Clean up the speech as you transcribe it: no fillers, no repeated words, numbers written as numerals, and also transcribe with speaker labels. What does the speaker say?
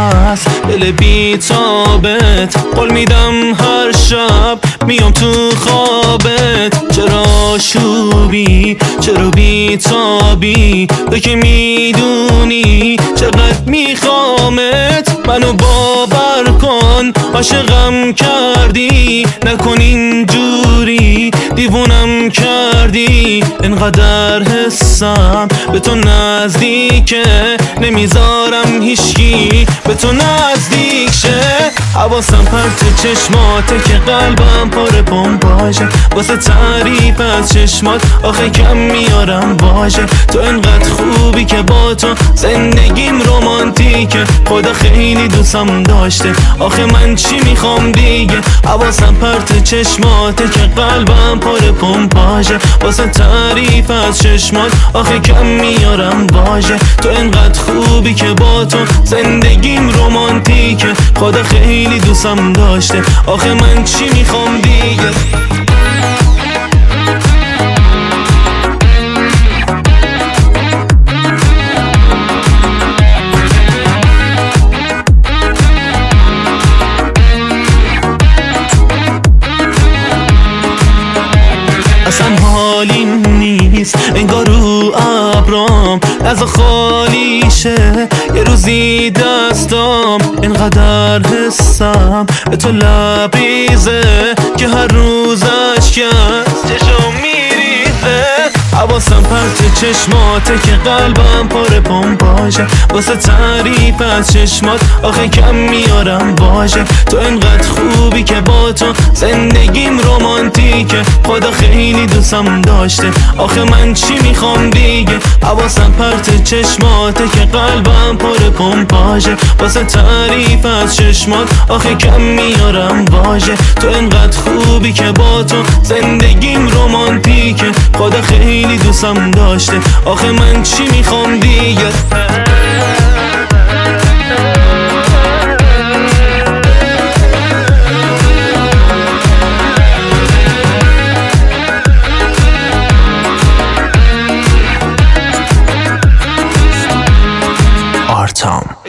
Speaker 1: هست دل بی تابت، قول میدم هر شب میام تو خوابت. چرا شوبی چرا بی تابی، تو که میدونی چقدر میخوامت. منو باور کن عاشقم کردی، نکن اینجوری دیوونم کردی. اینقدر حسم به تو نزدیکه، نمیذارم هیچکی به تو نزدیک شه. حواسم پرت چشماته که قلبم پر پمپاژه، واسه تعریف از چشمات آخه کم میارم باشه. تو اینقدر خوبی که با تو زندگیم رومانتیکه، خدا خیلی دوستم داشته آخه من چی میخوام دیگه. حواسم پرت چشماته که قلبم پر پمپاژه، واسه تعریف از چشمات آخه کم میارم باشه. تو اینقدر خوبی که با تو زندگیم رومانتیکه، خدا خیلی دوستم داشته آخه من چی میخوام دیگه. اصلا حالیم نیست انگار رو ابرام از خالی شه. یه روزی دستام اینقدر حسم به تو لبریزه که هر روز اشکست چشم میریزه. حواسم پرت چشماته که قلبم پر پمپاژه، واسه تعریف از چشمات آخه کم میارم باشه. تو اینقدر خوبی که با تو زندگیم رومانتیکه، خدا خیلی دوستم داشته آخه من چی میخوام دیگه. حواسم پرت چشماته که قلبم پر پمپاژه، واسه تعریف از چشمات آخه کم میارم باشه. تو اینقدر خوبی که با تو زندگیم رومانتیکه، خدا خیلی دوستم داشته آخه من چی میخوام دیگه. Artam.